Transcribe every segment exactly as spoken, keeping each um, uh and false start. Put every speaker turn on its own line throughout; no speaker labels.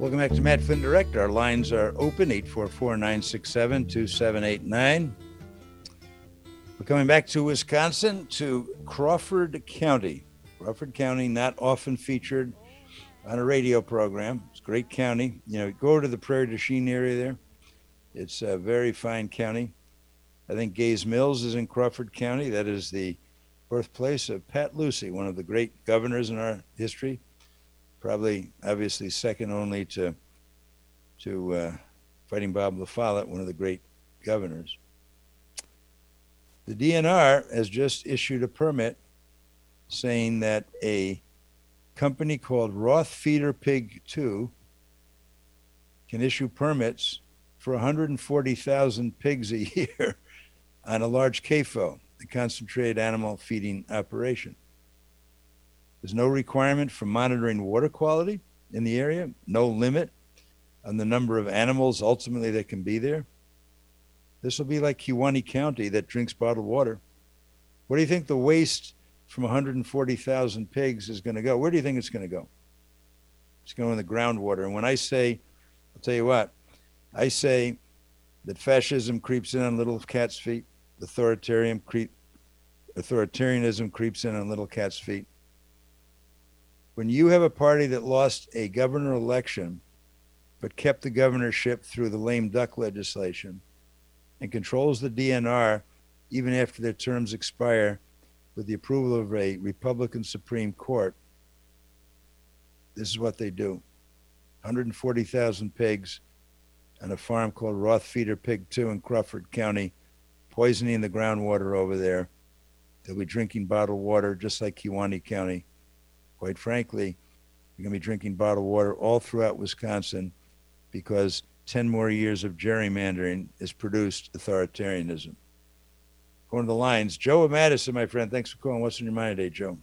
Welcome back to Matt Flynn Direct. Our lines are open, eight four four, nine six seven, two seven eight nine. We're coming back to Wisconsin, to Crawford County. Crawford County, not often featured on a radio program. It's a great county. You know, go to the Prairie du Chien area there. It's a very fine county. I think Gaze Mills is in Crawford County. That is the birthplace of Pat Lucey, one of the great governors in our history. Probably, obviously, second only to to uh, Fighting Bob La Follette, one of the great governors. The D N R has just issued a permit saying that a company called Roth Feeder Pig two can issue permits for one hundred forty thousand pigs a year on a large C A F O, the Concentrated Animal Feeding Operation. There's no requirement for monitoring water quality in the area, no limit on the number of animals ultimately that can be there. This will be like Kewaunee County that drinks bottled water. Where do you think the waste from one hundred forty thousand pigs is going to go? Where do you think it's going to go? It's going in the groundwater. And when I say, I'll tell you what, I say that fascism creeps in on little cat's feet, authoritarian creep, authoritarianism creeps in on little cat's feet. When you have a party that lost a governor election but kept the governorship through the lame duck legislation and controls the D N R even after their terms expire with the approval of a Republican Supreme Court, this is what they do. one hundred forty thousand pigs on a farm called Roth Feeder Pig two in Crawford County, poisoning the groundwater over there. They'll be drinking bottled water just like Kewaunee County. Quite frankly, you're going to be drinking bottled water all throughout Wisconsin because ten more years of gerrymandering has produced authoritarianism. Going to the lines, Joe of Madison, my friend. Thanks for calling. What's on your mind today, Joe?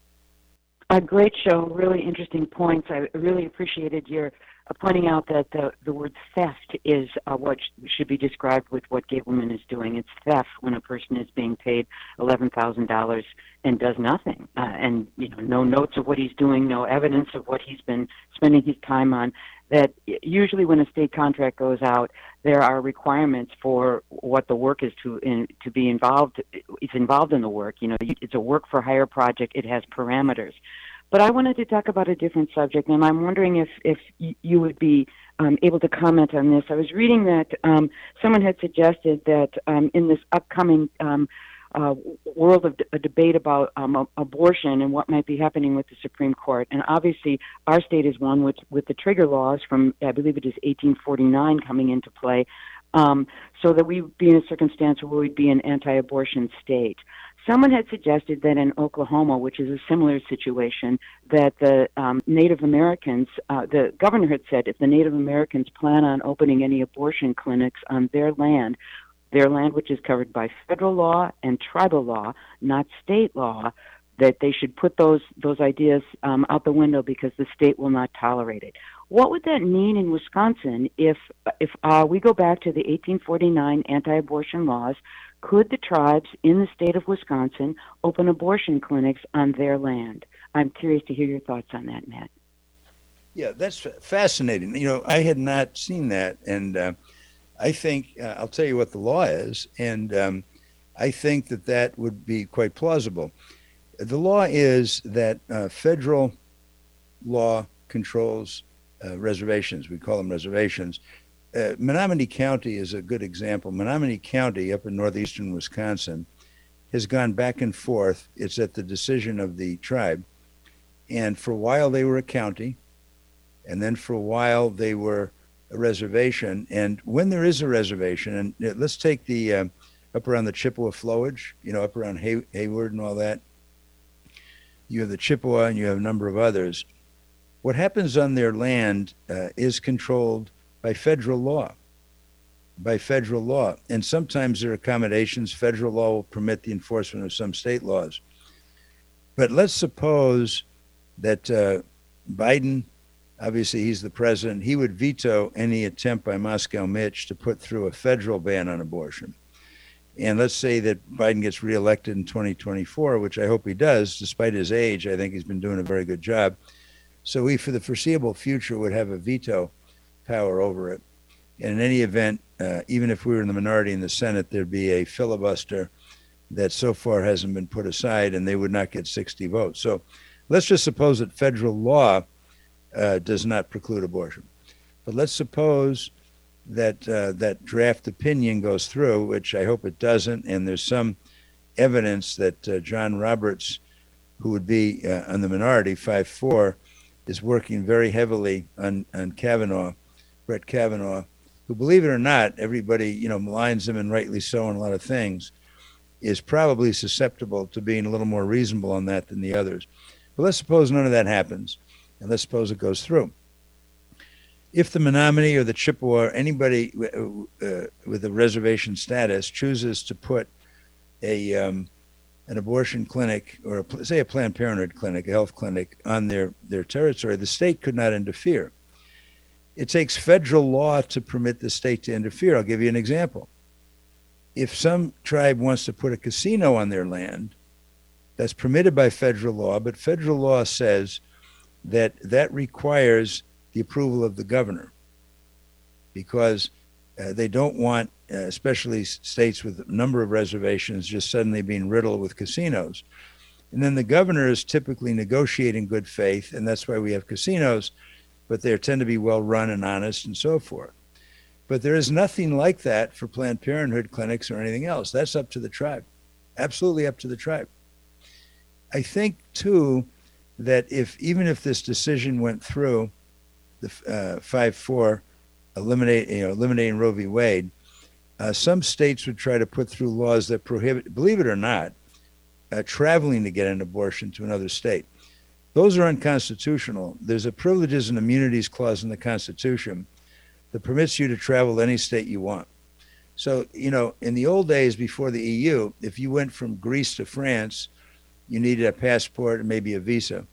A great show, really interesting points. I really appreciated your uh, pointing out that the, the word theft is uh, what sh- should be described with what Gableman is doing. It's theft when a person is being paid eleven thousand dollars and does nothing, uh, and you know, no notes of what he's doing, no evidence of what he's been spending his time on. That usually when a state contract goes out, there are requirements for what the work is to in, to be involved. It's involved in the work. You know, it's a work for hire project. It has parameters. But I wanted to talk about a different subject, and I'm wondering if if you would be um, able to comment on this. I was reading that um, someone had suggested that um, in this upcoming um, uh, world of a debate about um, abortion and what might be happening with the Supreme Court. And obviously, our state is one with, with the trigger laws from, I believe it is eighteen forty-nine coming into play, um, so that we would be in a circumstance where we'd be an anti-abortion state. Someone had suggested that in Oklahoma, which is a similar situation, that the um, Native Americans, uh, the governor had said if the Native Americans plan on opening any abortion clinics on their land, their land which is covered by federal law and tribal law, not state law, that they should put those those ideas um, out the window because the state will not tolerate it. What would that mean in Wisconsin if if uh, we go back to the eighteen forty-nine anti-abortion laws? Could the tribes in the state of Wisconsin open abortion clinics on their land? I'm curious to hear your thoughts on that, Matt.
Yeah, that's fascinating. You know, I had not seen that, and uh, I think uh, I'll tell you what the law is, and um, I think that that would be quite plausible. The law is that uh, federal law controls uh, reservations. We call them reservations. Uh, Menominee County is a good example. Menominee County up in northeastern Wisconsin has gone back and forth. It's at the decision of the tribe. And for a while they were a county, and then for a while they were a reservation. And when there is a reservation, and uh, let's take the uh, up around the Chippewa flowage, you know, up around Hay- Hayward and all that. You have the Chippewa and you have a number of others. What happens on their land uh, is controlled by federal law, by federal law. And sometimes there are accommodations. Federal law will permit the enforcement of some state laws. But let's suppose that uh, Biden, obviously he's the president, he would veto any attempt by Moscow Mitch to put through a federal ban on abortion. And let's say that Biden gets reelected in twenty twenty-four, which I hope he does, despite his age. I think he's been doing a very good job. So we, for the foreseeable future, would have a veto power over it. And in any event, uh, even if we were in the minority in the Senate, there'd be a filibuster that so far hasn't been put aside, and they would not get sixty votes. So let's just suppose that federal law uh, does not preclude abortion. But let's suppose that uh, that draft opinion goes through, which I hope it doesn't, and there's some evidence that uh, John Roberts, who would be uh, on the minority, five four, is working very heavily on, on Kavanaugh, Brett Kavanaugh, who, believe it or not, everybody, you know, maligns him, and rightly so, on a lot of things, is probably susceptible to being a little more reasonable on that than the others. But let's suppose none of that happens, and let's suppose it goes through. If the Menominee or the Chippewa or anybody uh, with a reservation status chooses to put a um, an abortion clinic, or a, say a Planned Parenthood clinic, a health clinic, on their, their territory, the state could not interfere. It takes federal law to permit the state to interfere. I'll give you an example. If some tribe wants to put a casino on their land, that's permitted by federal law, but federal law says that that requires the approval of the governor, because uh, they don't want, uh, especially states with a number of reservations, just suddenly being riddled with casinos. And then the governor is typically negotiating good faith, and that's why we have casinos, but they tend to be well run and honest and so forth. But there is nothing like that for Planned Parenthood clinics or anything else. That's up to the tribe, absolutely up to the tribe. I think, too, that if even if this decision went through, the uh, five four, eliminate, you know, eliminating Roe v. Wade, uh, some states would try to put through laws that prohibit, believe it or not, uh, traveling to get an abortion to another state. Those are unconstitutional. There's a Privileges and Immunities Clause in the Constitution that permits you to travel to any state you want. So, you know, in the old days before the E U, if you went from Greece to France, you needed a passport and maybe a visa.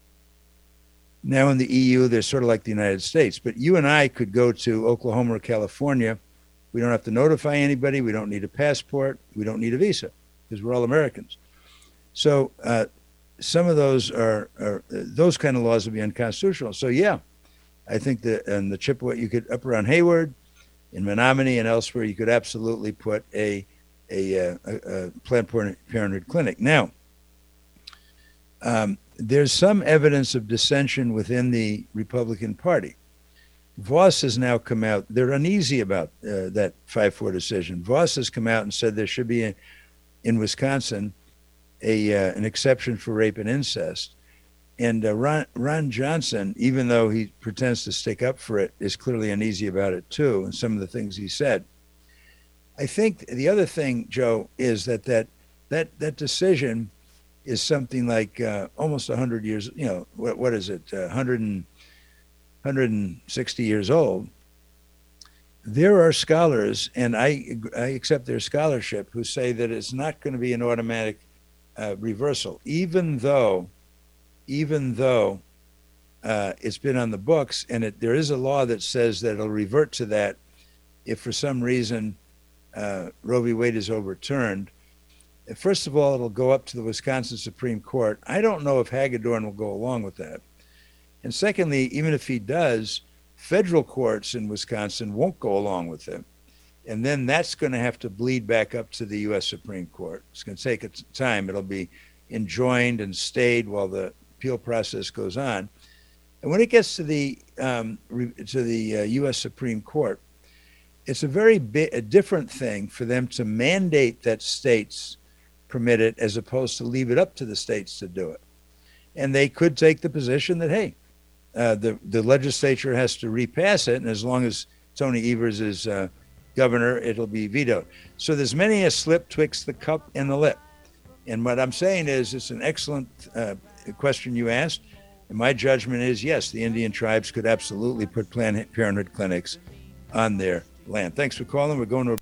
Now in the E U, they're sort of like the United States. But you and I could go to Oklahoma or California. We don't have to notify anybody. We don't need a passport. We don't need a visa, because we're all Americans. So uh, some of those are, are those kind of laws would be unconstitutional. So yeah, I think that in the Chippewa, you could, up around Hayward, in Menominee and elsewhere, you could absolutely put a a, a, a Planned Parenthood clinic. Now, um, there's some evidence of dissension within the Republican Party. Voss has now come out. They're uneasy about uh, that five four decision. Voss has come out and said there should be, a, in Wisconsin, a uh, an exception for rape and incest. And uh, Ron, Ron Johnson, even though he pretends to stick up for it, is clearly uneasy about it too, and some of the things he said. I think the other thing, Joe, is that that that, that decision is something like uh, almost one hundred years, you know, what, what is it, uh, one hundred and, one hundred sixty years old. There are scholars, and I, I accept their scholarship, who say that it's not going to be an automatic uh, reversal, even though, even though uh, it's been on the books, and it, there is a law that says that it'll revert to that if for some reason uh, Roe v. Wade is overturned. First of all, it'll go up to the Wisconsin Supreme Court. I don't know if Hagedorn will go along with that. And secondly, even if he does, federal courts in Wisconsin won't go along with him. And then that's going to have to bleed back up to the U S Supreme Court. It's going to take its time. It'll be enjoined and stayed while the appeal process goes on. And when it gets to the um, to the uh, U S Supreme Court, it's a very bi- a different thing for them to mandate that states permit it as opposed to leave it up to the states to do it. And they could take the position that, hey, uh, the, the legislature has to repass it, and as long as Tony Evers is uh, governor, it'll be vetoed. So there's many a slip twixt the cup and the lip. And what I'm saying is it's an excellent uh, question you asked. And my judgment is, yes, the Indian tribes could absolutely put Planned Parenthood clinics on their land. Thanks for calling. We're going to a